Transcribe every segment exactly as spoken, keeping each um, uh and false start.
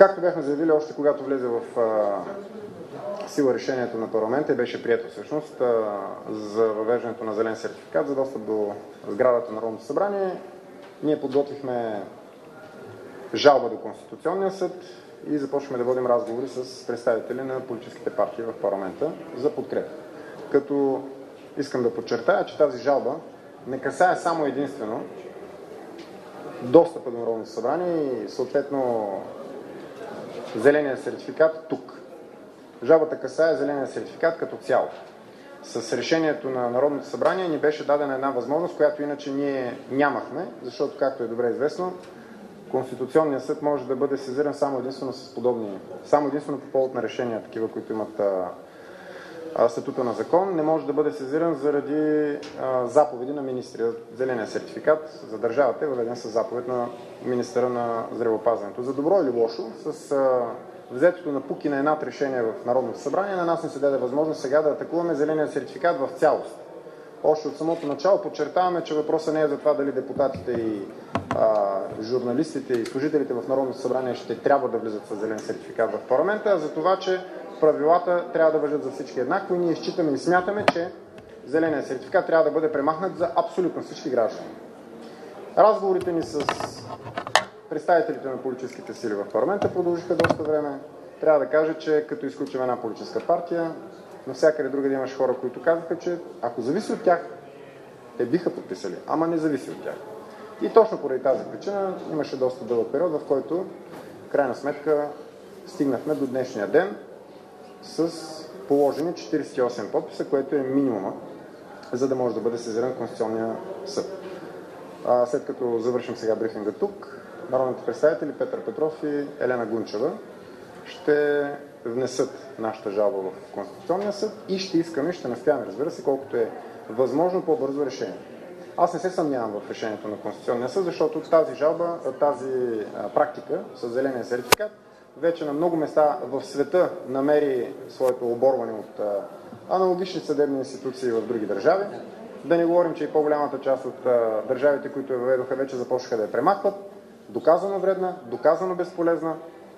Както бяхме заявили още когато влезе в а, сила решението на парламента и беше прието всъщност а, за въвеждането на зелен сертификат за достъп до сградата на Народното събрание, ние подготвихме жалба до Конституционния съд и започваме да водим разговори с представители на политическите партии в парламента за подкрепа. Като искам да подчертая, че тази жалба не касае само единствено достъпа до Народното събрание и съответно зеления сертификат тук. Жалбата касае зеления сертификат като цяло. С решението на Народното събрание ни беше дадена една възможност, която иначе ние нямахме, защото, както е добре известно, Конституционният съд може да бъде сезиран само единствено с подобни, само единствено по повод на решения, такива, които имат а, а, статута на закон, не може да бъде сезиран заради а, заповеди на министри. Зеления сертификат за държавата е въведен с заповед на министъра на здравеопазването. За добро или лошо, с а, взетото на пук и на еднат решение в Народното събрание, на нас не се даде възможност сега да атакуваме зеления сертификат в цялост. Още от самото начало подчертаваме, че въпросът не е за това дали депутатите и а, журналистите и служителите в Народното събрание ще трябва да влизат с зелен сертификат в парламента, а за това, че правилата трябва да важат за всички еднакво и ние считаме и смятаме, че зеленият сертификат трябва да бъде премахнат за абсолютно всички граждани. Разговорите ни с представителите на политическите сили в парламента продължиха доста време. Трябва да кажа, че като изключим една политическа партия, навсякъде другаде имаш хора, които казаха, че ако зависи от тях, те биха подписали, ама не зависи от тях. И точно поради тази причина имаше доста дълъг период, в който в крайна сметка стигнахме до днешния ден с положени четиридесет и осем подписа, което е минимума, за да може да бъде сезиран Конституционния съд. А, след като завършим сега брифинга тук, народните представители Петър Петров и Елена Гунчева ще внесат нашата жалба в Конституционния съд и ще искаме, ще настояваме, разбира се, колкото е възможно по-бързо решение. Аз не се съмнявам в решението на Конституционния съд, защото тази жалба, тази практика с зеления сертификат вече на много места в света намери своето оборване от аналогични съдебни институции в други държави. Да не говорим, че и по-голямата част от държавите, които я въведоха, вече започнаха да я премахват. Доказано вредна, доказано безполезна,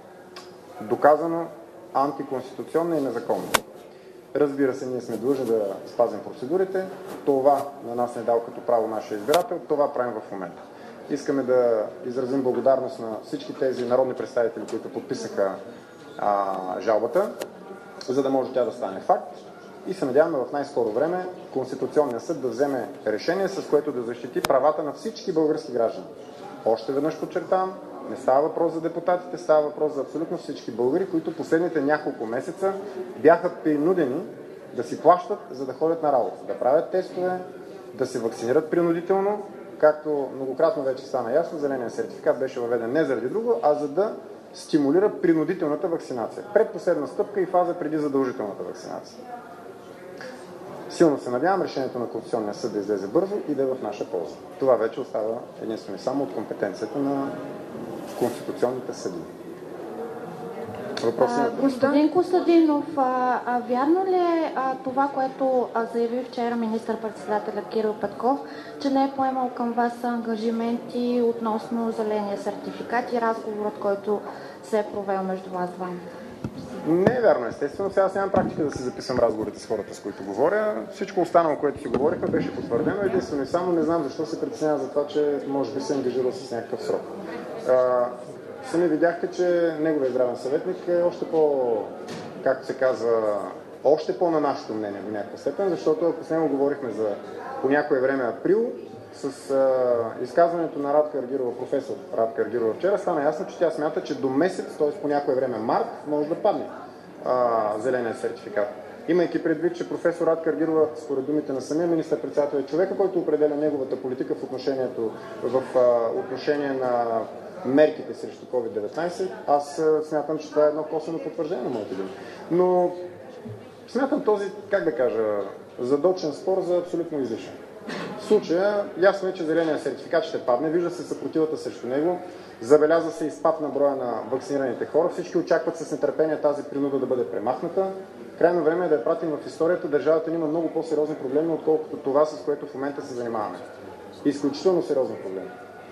доказано антиконституционна и незаконна. Разбира се, ние сме длъжни да спазим процедурите. Това на нас не е дал като право нашия избирател. Това правим в момента. Искаме да изразим благодарност на всички тези народни представители, които подписаха а, жалбата, за да може тя да стане факт. И се надяваме в най-скоро време Конституционният съд да вземе решение, с което да защити правата на всички български граждани. Още веднъж подчертавам, не става въпрос за депутатите, става въпрос за абсолютно всички българи, които последните няколко месеца бяха принудени да си плащат, за да ходят на работа, да правят тестове, да се вакцинират принудително, както многократно вече стана ясно, зеленият сертификат беше въведен не заради друго, а за да стимулира принудителната вакцинация. Предпоследна стъпка и фаза преди задължителната вакцинация. Силно се надявам решението на Конституционния съд да излезе бързо и да е в наша полза. Това вече остава единствено и само от компетенцията на конституционните съди. Въпроси на Господин Костадинов, а, а, вярно ли е а, това, което а, заяви вчера министър-председателя Кирил Петков, че не е поемал към вас ангажименти относно зеления сертификат и разговорът, който се е провел между вас двама? Не е вярно, естествено. Сега аз нямам практика да си записам разговорите с хората, с които говоря. Всичко останало, което си говориха, беше потвърдено. Единствено и само не знам защо се притеснява за това, че може би се ангажирал с някакъв срок. А, сами видяхте, че неговият здравен съветник е още по, както се казва, още по на нашето мнение до някаква степен, защото ако с него говорихме за по някое време април, с а, изказването на Радка Аргирова, професор Радка Аргирова вчера, стана ясно, че тя смята, че до месец, т.е. по някое време март, може да падне а, зеления сертификат. Имайки предвид, че професор Радка Аргирова, според думите на самия министър-председател, е човека, който определя неговата политика в отношението, в а, отношение на мерките срещу ковид деветнайсет, аз а, смятам, че това е едно косвено потвърждение на моите думи. Но смятам този, как да кажа, задочен спор за абсолютно излишен. В случая ясно е, че зеленият сертификат ще падне, вижда се съпротивата срещу него, забеляза се и спад на броя на вакцинираните хора, всички очакват с нетърпение тази принуда да бъде премахната. Крайно време е да я пратим в историята, държавата ни има много по-сериозни проблеми, отколкото това, с което в момента се занимаваме. Изключително сериозни проблеми.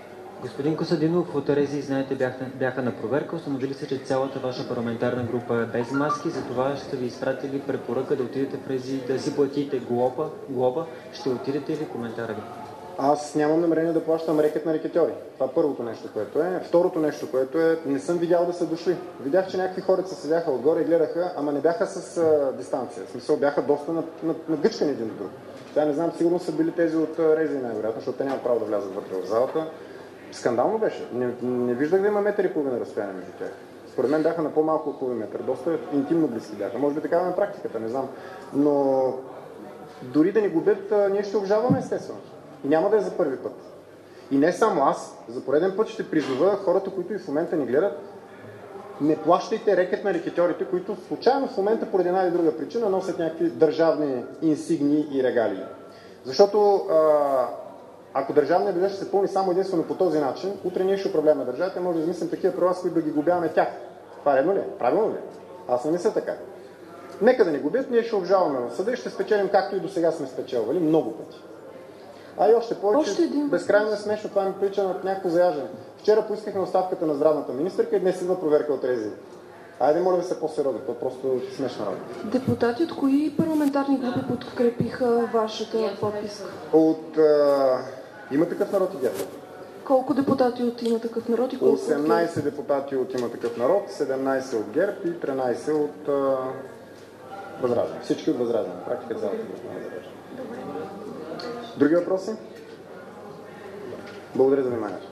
Господин Костадинов, от Рези, знаете, бяха, бяха на проверка. Установили се, че цялата ваша парламентарна група е без маски. Затова ще ви изпратили препоръка да отидете в Рези, да си платите глоба. глоба. Ще отидете ли? Коментара ви. Аз нямам намерение да плащам рекет на рекетьори. Това е първото нещо, което е. Второто нещо, което е, не съм видял да са дошли. Видях, че някакви хора се седяха отгоре и гледаха, ама не бяха с а, дистанция. В смисъл, бяха доста нагъчкани един до друг. Сега не знам, сигурно са били тези от Рези най-вероятно, защото те нямат право да влязат вътре в залата. Скандално беше. Не, не виждах да има метър и половина разстояние между тях. Според мен бяха на по-малко от половин метър. Доста интимно близки бяха. Може би такава е практиката, не знам. Но дори да ни губят, ние ще обжалваме естествено. И няма да е за първи път. И не само аз, за пореден път ще призова хората, които и в момента ни гледат, не плащайте рекет на рекетьорите, които случайно в момента поради една или друга причина носят някакви държавни инсигнии и регалии. Защото а, ако държавният бюджет ще се пълни само единствено по този начин, утре ние ще управляваме държавата, може да измислим такива правила, с които да ги губяваме тях. Това редно ли е? Правилно ли е? Аз не мисля така. Нека да ни губят, ние ще обжалваме в съда и ще спечелим както и до сега сме спечелвали много пъти. А и още повече, още безкрайно е смешно, това ми прилича на някакво заяждане. Вчера поискахме оставката на здравната министърка и днес идва проверка от Рези. Айде, моля ви се по-сериозно, това просто смешна работа. Депутати от кои парламентарни групи подкрепиха вашата подписка? От а, Има такъв народ и ГЕРБ. Колко депутати от Има такъв народ и колко осемнайсет от депутати от Има такъв народ, седемнайсет от ГЕРБ и тринайсет от а, Възраждане. Всички от Възраждане. Практика цялата група на Възраждане. Други въпроси? Благодаря за вниманието.